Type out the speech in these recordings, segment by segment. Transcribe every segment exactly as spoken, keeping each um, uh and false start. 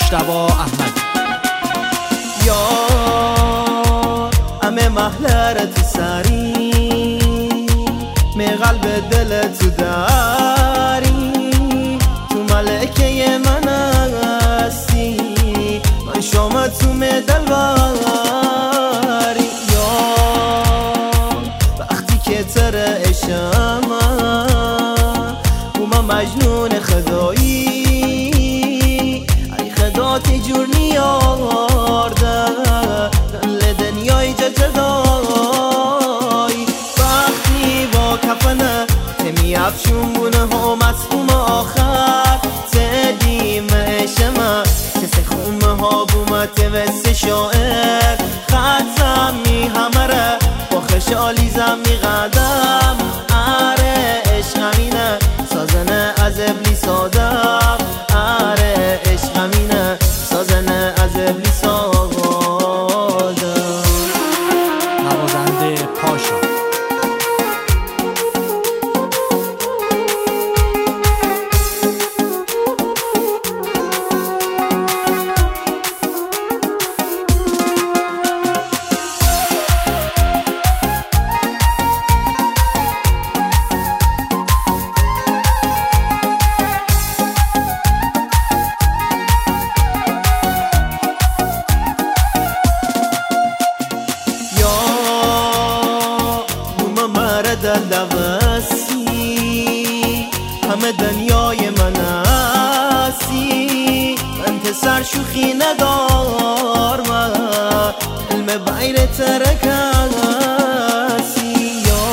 مجتبی احمد. یا همه محلر تو سری می قلب دل تو داری، تو ملکه من هستی، من شما تو می دلواری. یا وقتی که تر عشقم و من مجنون خدایی، ای خدا تی جور نیارده دل دنیای جدایی. وقتی با کفنه تمی افشون بونه ها مصفوم آخر تدیم عشمه کسی خومه ها بومت وست شاعر خطم می همره با خشالی زم می قدم اره عشقمینه سازنه از ابلیس آدم، اره عشقمینه سازنه از ابلیس آدم. نوازنده پاشا. دلوسی همه دنیای من هستی، من پسر شوخی ندار من علم بیر ترک هستی. یا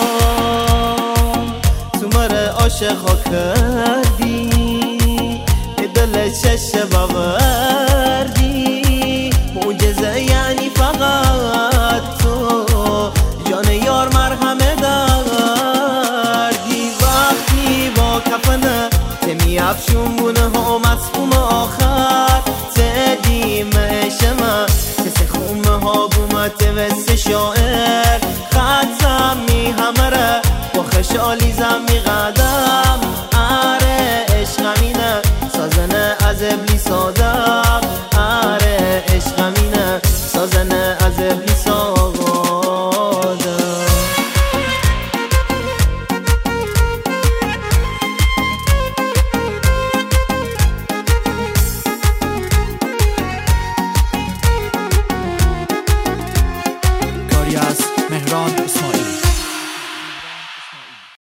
تو مره عاشق ها کردی دل چش باوردی، معجزه یعنی فقط تو جان یار مرهمه دردی. وقتی با کفنه تمی افشون بونه ها مصفوم آخر تدیم عشمه کسی خومه ها بومت وست شاعر خطم می همره با خشالی زم می قدم اره عشقمینه سازنه از ابلیس آدم، اره عشقمینه سازنه از ابلیس آدم. کاری از